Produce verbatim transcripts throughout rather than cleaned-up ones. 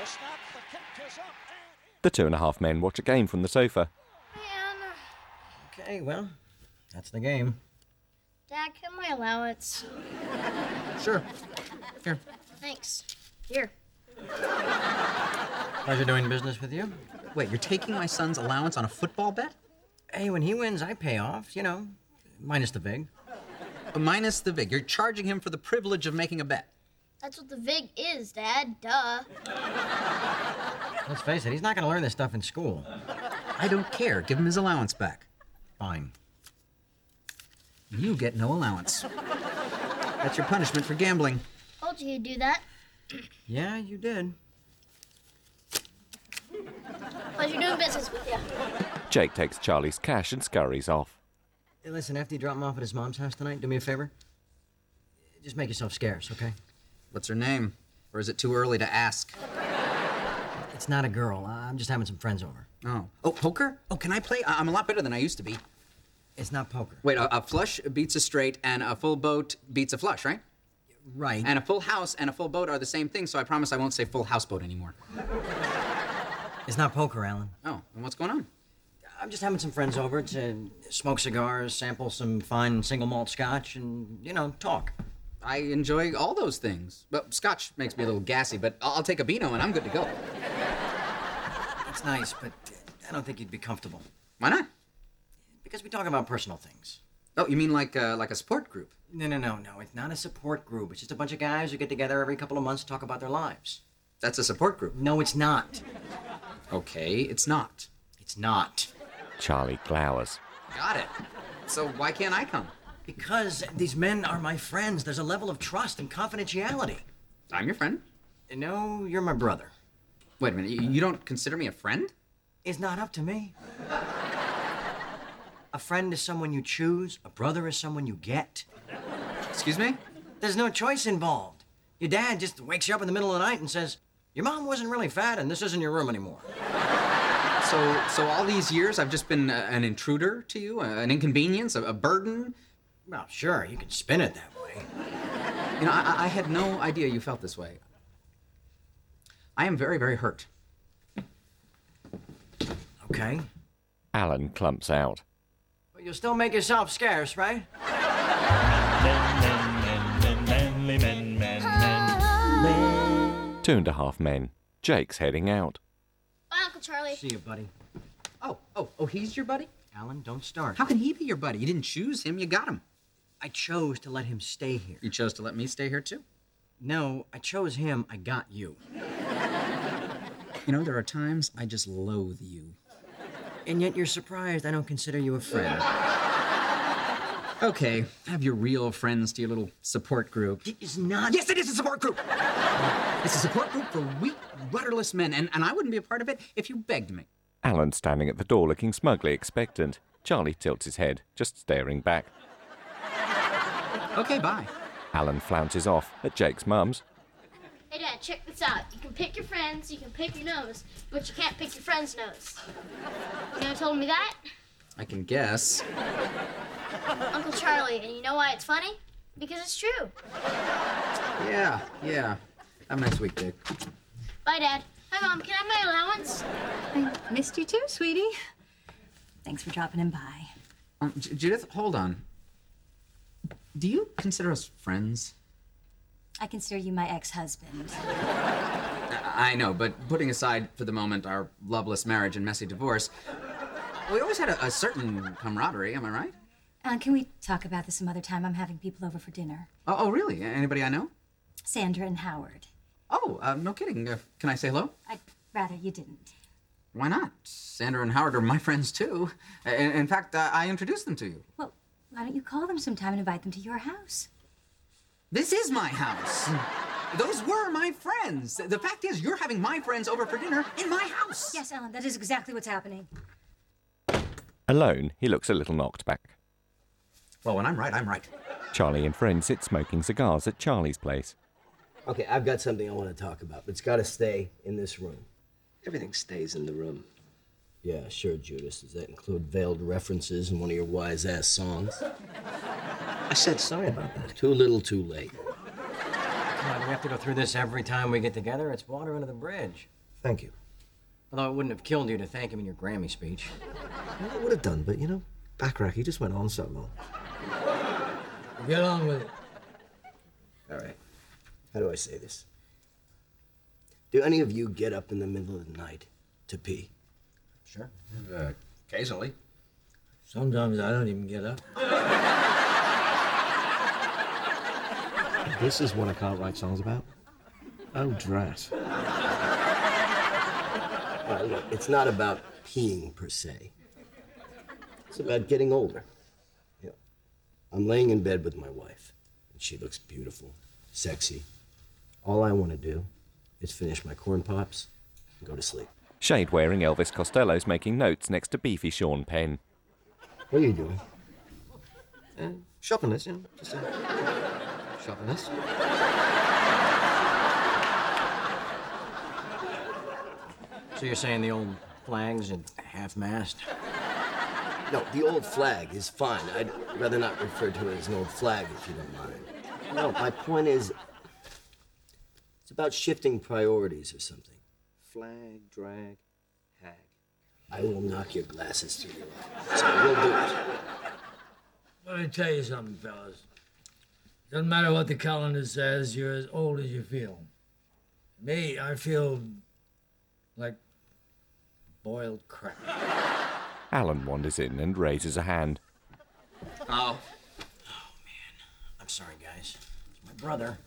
The two and a half men watch a game from the sofa. Man. Okay, well, that's the game. Dad, get my allowance. Sure. Here. Thanks. Here. Pleasure doing business with you. Wait, you're taking my son's allowance on a football bet? Hey, when he wins, I pay off, you know, minus the vig. Uh, minus the vig. You're charging him for the privilege of making a bet. That's what the vig is, Dad. Duh. Let's face it, he's not going to learn this stuff in school. I don't care. Give him his allowance back. Fine. You get no allowance. That's your punishment for gambling. Told you he'd do that. Yeah, you did. Pleasure doing business with you. Jake takes Charlie's cash and scurries off. Hey, listen, after you drop him off at his mom's house tonight, do me a favor. Just make yourself scarce, okay? What's her name? Or is it too early to ask? It's not a girl. I'm just having some friends over. Oh. Oh, poker? Oh, can I play? I- I'm a lot better than I used to be. It's not poker. Wait, a, a flush beats a straight and a full boat beats a flush, right? Right. And a full house and a full boat are the same thing, so I promise I won't say full houseboat anymore. It's not poker, Alan. Oh, and what's going on? I'm just having some friends over to smoke cigars, sample some fine single malt scotch, and, you know, talk. I enjoy all those things. Well, scotch makes me a little gassy, but I'll, I'll take a Beano and I'm good to go. It's nice, but I don't think you'd be comfortable. Why not? Because we talk about personal things. Oh, you mean like uh, like a support group? No, no, no, no. It's not a support group. It's just a bunch of guys who get together every couple of months to talk about their lives. That's a support group. No, it's not. Okay, it's not. It's not. Charlie glowers. Got it. So why can't I come? Because these men are my friends. There's a level of trust and confidentiality. I'm your friend. No, you're my brother. Wait a minute, you, you don't consider me a friend? It's not up to me. A friend is someone you choose. A brother is someone you get. Excuse me? There's no choice involved. Your dad just wakes you up in the middle of the night and says, your mom wasn't really fat and this isn't your room anymore. So, so all these years I've just been uh, an intruder to you, uh, an inconvenience, a, a burden? Well, sure, you can spin it that way. You know, I, I had no idea you felt this way. I am very, very hurt. Okay. Alan clumps out. But you'll still make yourself scarce, right? Manly men, men, men. Two and a half men. Jake's heading out. Bye, Uncle Charlie. See you, buddy. Oh, oh, oh, he's your buddy? Alan, don't start. How can he be your buddy? You didn't choose him, you got him. I chose to let him stay here. You chose to let me stay here, too? No, I chose him. I got you. You know, there are times I just loathe you. And yet you're surprised I don't consider you a friend. Okay, have your real friends to your little support group. It is not... Yes, it is a support group! It's a support group for weak, rudderless men, and, and I wouldn't be a part of it if you begged me. Alan's standing at the door looking smugly expectant. Charlie tilts his head, just staring back. Okay, bye. Alan flounces off at Jake's mum's. Hey, Dad, check this out. You can pick your friends, you can pick your nose, but you can't pick your friend's nose. You know who told me that? I can guess. Uncle Charlie, and you know why it's funny? Because it's true. Yeah, yeah. Have a nice week, Dick. Bye, Dad. Hi, Mom. Can I have my allowance? I missed you too, sweetie. Thanks for dropping in by. Um, J- Judith, hold on. Do you consider us friends? I consider you my ex-husband. I know, but putting aside for the moment our loveless marriage and messy divorce, we always had a, a certain camaraderie, am I right? Uh, can we talk about this some other time? I'm having people over for dinner. Oh, oh really? Anybody I know? Sandra and Howard. Oh, uh, no kidding. Uh, can I say hello? I'd rather you didn't. Why not? Sandra and Howard are my friends, too. In, in fact, uh, I introduced them to you. Well, why don't you call them sometime and invite them to your house? This is my house. Those were my friends. The fact is, you're having my friends over for dinner in my house. Yes, Ellen, that is exactly what's happening. Alone, he looks a little knocked back. Well, when I'm right, I'm right. Charlie and friends sit smoking cigars at Charlie's place. Okay, I've got something I want to talk about, but it's got to stay in this room. Everything stays in the room. Yeah, sure, Judas. Does that include veiled references in one of your wise-ass songs? I said sorry about that. Too little, too late. Come on, do we have to go through this every time we get together? It's water under the bridge. Thank you. Although it wouldn't have killed you to thank him in your Grammy speech. Well, I would have done, but you know, Bacharach, he just went on so long. Get on with it. All right. How do I say this? Do any of you get up in the middle of the night to pee? Sure. Uh, occasionally. Sometimes I don't even get up. This is what I can't write songs about? Oh, drat. Well, look, it's not about peeing per se. It's about getting older. You know, I'm laying in bed with my wife, and she looks beautiful, sexy. All I want to do is finish my corn pops and go to sleep. Shade-wearing Elvis Costello's making notes next to beefy Sean Penn. What are you doing? Uh, shopping list, you know, just a shopping list. So you're saying the old flag's at half-mast? No, the old flag is fine. I'd rather not refer to it as an old flag, if you don't mind. No, my point is, it's about shifting priorities or something. Flag, drag, hag. I will knock your glasses through your eye. So we'll do it. Let me tell you something, fellas. Doesn't matter what the calendar says, you're as old as you feel. Me, I feel like boiled crap. Alan wanders in and raises a hand. Oh. I'm sorry, guys. It's my brother.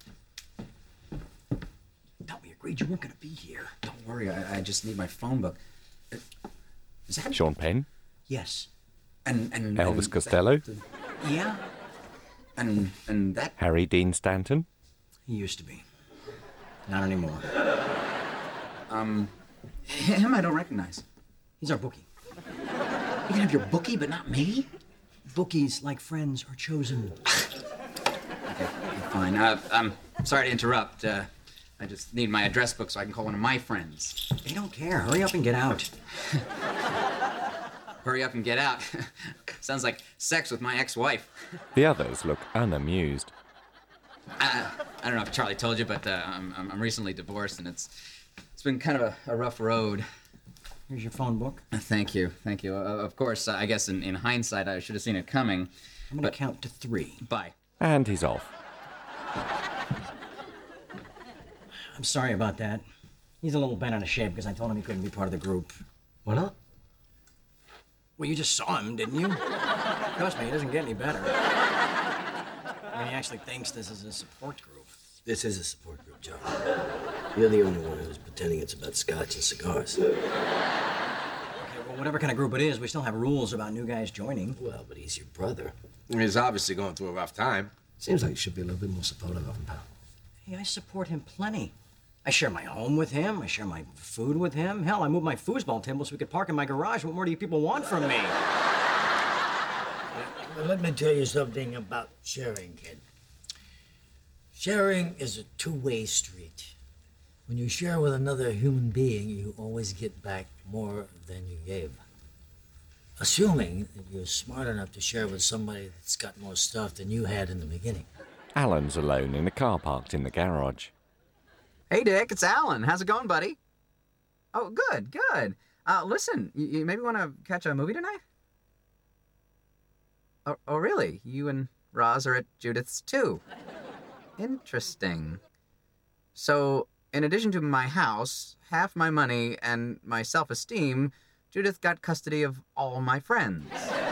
Thought we agreed you weren't going to be here. Don't worry, I, I just need my phone book. Uh, Is that... Sean Penn? Yes. And, and... Elvis and Costello? that- Yeah? and, and that... Harry Dean Stanton? He used to be. Not anymore. Um... Him I don't recognize. He's our bookie. You can have your bookie, but not me? Bookies, like friends, are chosen. Okay, okay, fine. Uh, I'm sorry to interrupt. Uh, I just need my address book so I can call one of my friends. They don't care. Hurry up and get out. Hurry up and get out. Sounds like sex with my ex-wife. The others look unamused. I, I don't know if Charlie told you, but uh, I'm, I'm I'm recently divorced, and it's it's been kind of a, a rough road. Here's your phone book. Uh, Thank you, thank you. Uh, of course, uh, I guess in, in hindsight, I should have seen it coming. I'm going to count to three. Bye. And he's off. I'm sorry about that. He's a little bent out of shape because I told him he couldn't be part of the group. Why not? Well, you just saw him, didn't you? Trust me, he doesn't get any better. I mean, he actually thinks this is a support group. This is a support group, John. You're the only one who's pretending it's about scotch and cigars. Okay, well, whatever kind of group it is, we still have rules about new guys joining. Well, but he's your brother. He's obviously going through a rough time. Seems like you should be a little bit more supportive of him, pal. Hey, I support him plenty. I share my home with him. I share my food with him. Hell, I moved my foosball table so we could park in my garage. What more do you people want from me? Well, let me tell you something about sharing, kid. Sharing is a two-way street. When you share with another human being, you always get back more than you gave. Assuming that you're smart enough to share with somebody that's got more stuff than you had in the beginning. Alan's alone in a car parked in the garage. Hey, Dick, it's Alan. How's it going, buddy? Oh, good, good. Uh, listen, you, you maybe want to catch a movie tonight? Oh, oh, really? You and Roz are at Judith's, too. Interesting. So, in addition to my house, half my money, and my self-esteem, Judith got custody of all my friends.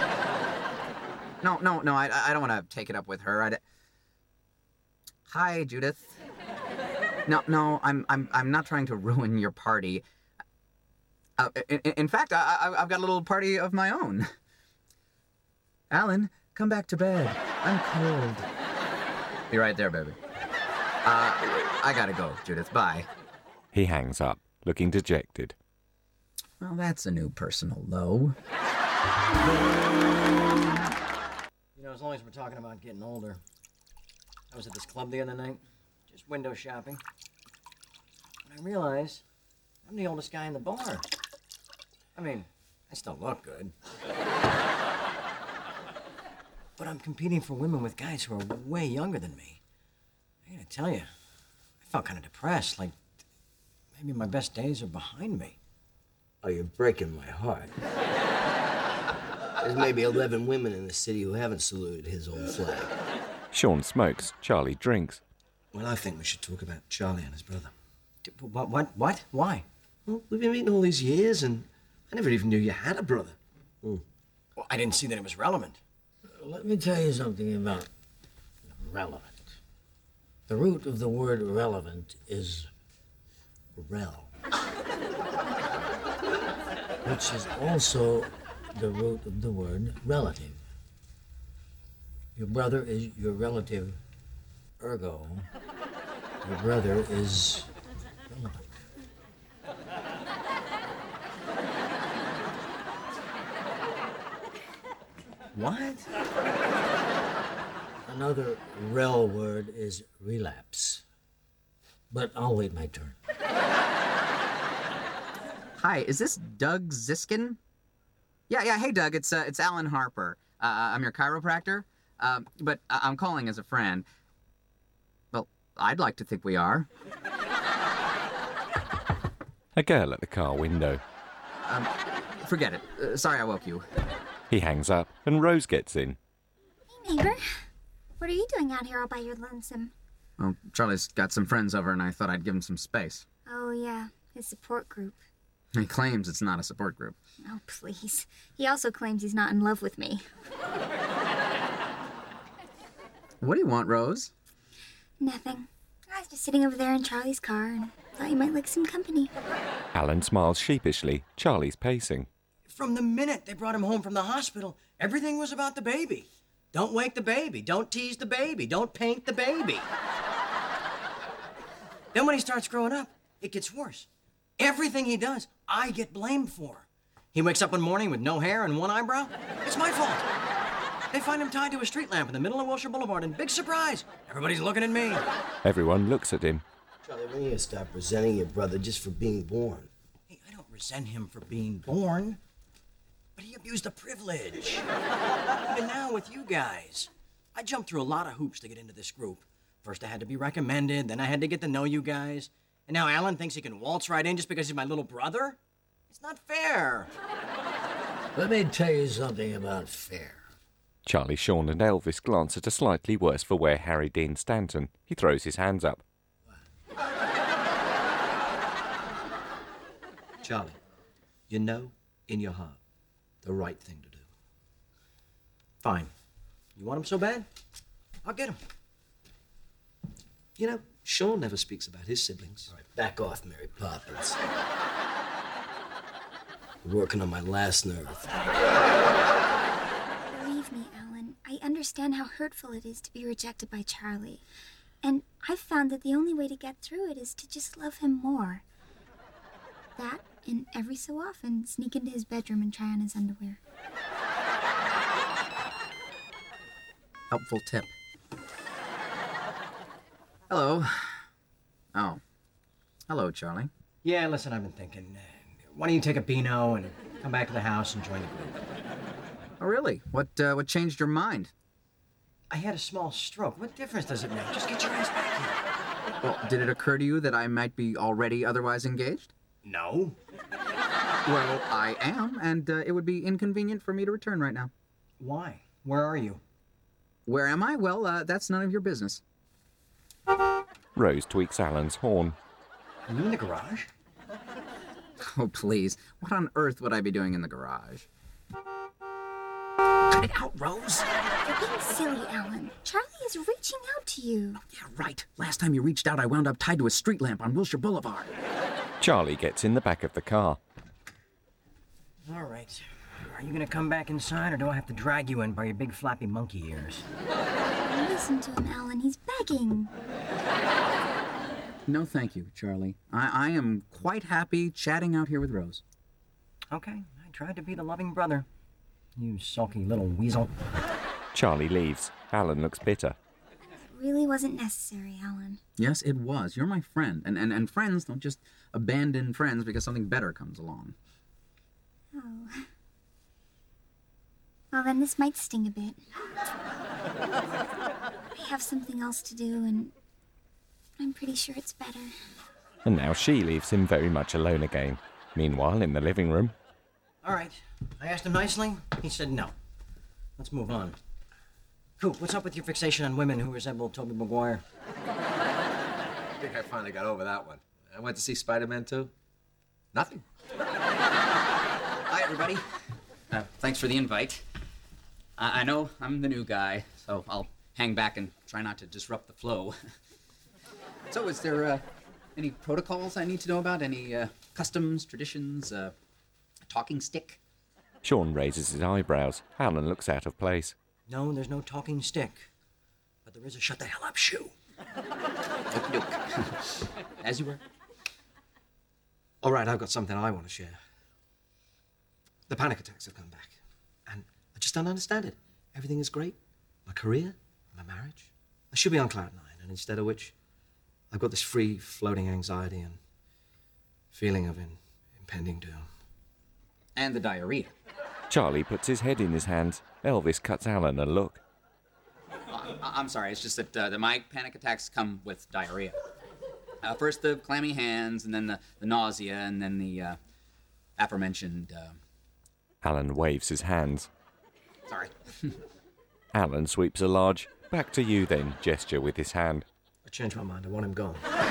No, no, no, I, I don't want to take it up with her. I'd... Hi, Judith. No, no, I'm, I'm, I'm not trying to ruin your party. Uh, in, in fact, I, I, I've got a little party of my own. Alan, come back to bed. I'm cold. Be right there, baby. Uh, I gotta go, Judith. Bye. He hangs up, looking dejected. Well, that's a new personal low. You know, as long as we're talking about getting older, I was at this club the other night, just window shopping, and I realized I'm the oldest guy in the bar. I mean, I still look good. But I'm competing for women with guys who are way younger than me. I gotta tell you, I felt kind of depressed, like Maybe my best days are behind me. Oh, you're breaking my heart. There's maybe eleven women in the city who haven't saluted his old flag. Sean smokes. Charlie drinks. Well, I think we should talk about Charlie and his brother. What? What? What? Why? Well, we've been meeting all these years, and I never even knew you had a brother. Mm. Well, I didn't see that it was relevant. Let me tell you something about relevant. The root of the word relevant is rel, which is also the root of the word relative. Your brother is your relative, ergo, your brother is relevant. What? Another rel word is relapse. But I'll wait my turn. Hi, is this Doug Ziskin? Yeah, yeah. Hey, Doug. It's uh, it's Alan Harper. Uh, I'm your chiropractor, uh, but I- I'm calling as a friend. Well, I'd like to think we are. A girl at the car window. Um, forget it. Uh, sorry I woke you. He hangs up and Rose gets in. Hey, neighbor. What are you doing out here all by your lonesome? Well, Charlie's got some friends over, and I thought I'd give him some space. Oh, yeah. His support group. He claims it's not a support group. Oh, please. He also claims he's not in love with me. What do you want, Rose? Nothing. I was just sitting over there in Charlie's car and thought you might like some company. Alan smiles sheepishly. Charlie's pacing. From the minute they brought him home from the hospital, everything was about the baby. Don't wake the baby. Don't tease the baby. Don't paint the baby. Then when he starts growing up, it gets worse. Everything he does, I get blamed for. He wakes up one morning with no hair and one eyebrow. It's my fault. They find him tied to a street lamp in the middle of Wilshire Boulevard, and big surprise, everybody's looking at me. Everyone looks at him. Charlie, when are you gonna stop resenting your brother just for being born? Hey, I don't resent him for being born, but he abused the privilege. Even now with you guys, I jumped through a lot of hoops to get into this group. First I had to be recommended, then I had to get to know you guys. And now Alan thinks he can waltz right in just because he's my little brother? It's not fair. Let me tell you something about fair. Charlie, Sean and Elvis glance at a slightly worse for wear Harry Dean Stanton. He throws his hands up. Charlie, you know in your heart the right thing to do. Fine. You want him so bad? I'll get him. You know, Sean never speaks about his siblings. All right, back off, Mary Poppins. You're working on my last nerve. Believe me, Alan, I understand how hurtful it is to be rejected by Charlie. And I've found that the only way to get through it is to just love him more. That, and every so often, sneak into his bedroom and try on his underwear. Helpful tip. Hello. Oh. Hello, Charlie. Yeah, listen, I've been thinking, uh, why don't you take a Beano and come back to the house and join the group? Oh, really? What, uh, what changed your mind? I had a small stroke. What difference does it make? Just get your ass back here. Well, did it occur to you that I might be already otherwise engaged? No. Well, I am, and uh, it would be inconvenient for me to return right now. Why? Where are you? Where am I? Well, uh, that's none of your business. Rose tweaks Alan's horn. Are you in the garage? Oh, please. What on earth would I be doing in the garage? Cut it out, Rose. You're being silly, Alan. Charlie is reaching out to you. Yeah, right. Last time you reached out, I wound up tied to a street lamp on Wilshire Boulevard. Charlie gets in the back of the car. All right. Are you gonna come back inside, or do I have to drag you in by your big flappy monkey ears? Listen to him, Alan. He's begging. No, thank you, Charlie. I, I am quite happy chatting out here with Rose. Okay, I tried to be the loving brother. You sulky little weasel. Charlie leaves. Alan looks bitter. It really wasn't necessary, Alan. Yes, it was. You're my friend. And, and, and friends don't just abandon friends because something better comes along. Oh. Well, then this might sting a bit. I have something else to do, and I'm pretty sure it's better. And now she leaves him very much alone again. Meanwhile, in the living room... All right. I asked him nicely. He said no. Let's move on. Coop, what's up with your fixation on women who resemble Tobey Maguire? I think I finally got over that one. I went to see Spider-Man two. Nothing. Hi, everybody. Uh, thanks for the invite. I-, I know I'm the new guy, so I'll hang back and try not to disrupt the flow. So, is there uh, any protocols I need to know about? Any uh, customs, traditions, uh, a talking stick? Sean raises his eyebrows. Alan looks out of place. No, there's no talking stick. But there is a shut the hell up shoe. Okie doke. As you were. All right, I've got something I want to share. The panic attacks have come back, and I just don't understand it. Everything is great. My career, my marriage. I should be on cloud nine, and instead of which, I've got this free floating anxiety and feeling of in, impending doom. And the diarrhea. Charlie puts his head in his hands. Elvis cuts Alan a look. Uh, I'm sorry, it's just that, uh, that my panic attacks come with diarrhea. Uh, first the clammy hands, and then the, the nausea, and then the uh, aforementioned... Uh... Alan waves his hands. Sorry. Alan sweeps a large, back to you then, gesture with his hand. I changed my mind. I want him gone.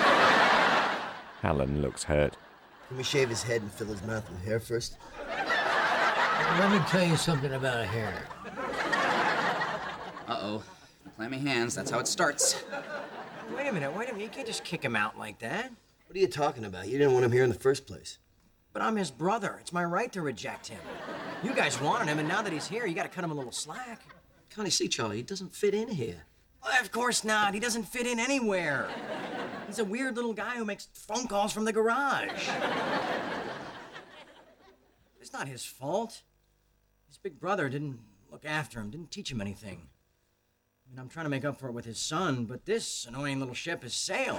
Alan looks hurt. Can we shave his head and fill his mouth with hair first? Let me tell you something about hair. Uh-oh. The clammy hands, that's how it starts. Wait a minute, wait a minute. You can't just kick him out like that. What are you talking about? You didn't want him here in the first place. But I'm his brother. It's my right to reject him. You guys wanted him, and now that he's here, you gotta cut him a little slack. Can't you see, Charlie? He doesn't fit in here. Well, of course not. He doesn't fit in anywhere. He's a weird little guy who makes phone calls from the garage. It's not his fault. His big brother didn't look after him, didn't teach him anything. I mean, I'm trying to make up for it with his son, but this annoying little ship has sailed.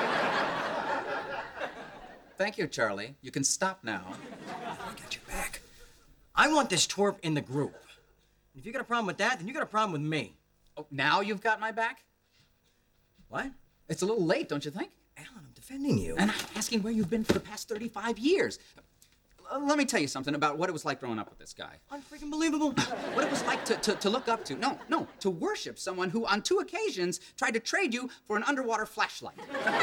Thank you, Charlie. You can stop now. I got your back. I want this twerp in the group. If you got a problem with that, then you got a problem with me. Oh, now you've got my back? What? It's a little late, don't you think? Alan, I'm defending you. And I'm asking where you've been for the past thirty-five years. Uh, let me tell you something about what it was like growing up with this guy. Unfreaking believable. What it was like to, to, to look up to. No, no, to worship someone who on two occasions tried to trade you for an underwater flashlight.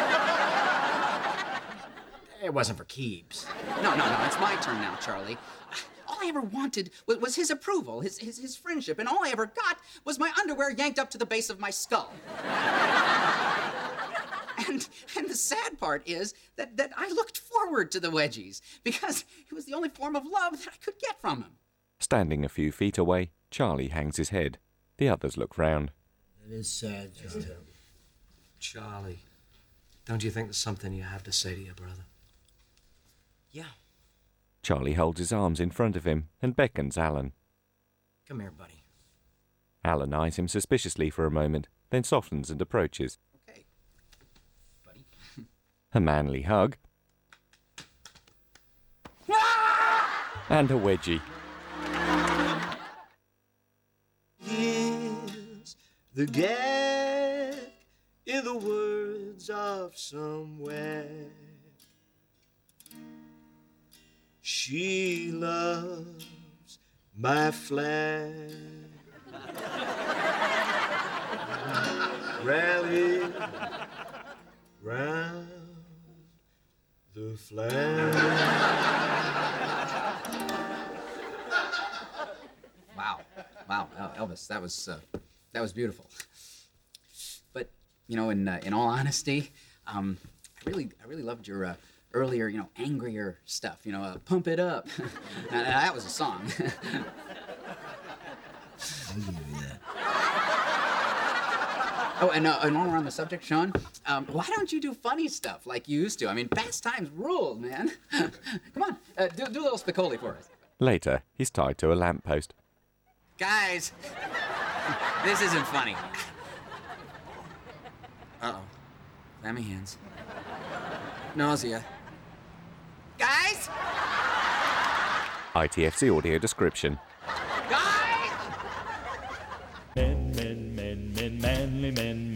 It wasn't for keeps. No, no, no, it's my turn now, Charlie. All I ever wanted was, was his approval, his, his, his friendship, and all I ever got was my underwear yanked up to the base of my skull. And, and the sad part is that, that I looked forward to the wedgies because it was the only form of love that I could get from him. Standing a few feet away, Charlie hangs his head. The others look round. It is sad, just terrible. Charlie, don't you think there's something you have to say to your brother? Yeah. Charlie holds his arms in front of him and beckons Alan. Come here, buddy. Alan eyes him suspiciously for a moment, then softens and approaches. Okay, buddy. A manly hug. And a wedgie. Here's the gap in the words of somewhere. She loves my flag. Rally round the flag. Wow, wow, Elvis, that was uh, that was beautiful. But you know, in uh, in all honesty, um, I really I really loved your uh, earlier, you know, angrier stuff. You know, uh, pump it up. Now, that was a song. I'll give you that. Oh, and, uh, and while we're on the subject, Sean, um, why don't you do funny stuff like you used to? I mean, Fast Times ruled, man. Come on, uh, do, do a little Spicoli for us. Later, he's tied to a lamppost. Guys, this isn't funny. Uh-oh. Clammy hands. Nausea. Guys? I T F C audio description. Guys? Men, men, men, men, manly men,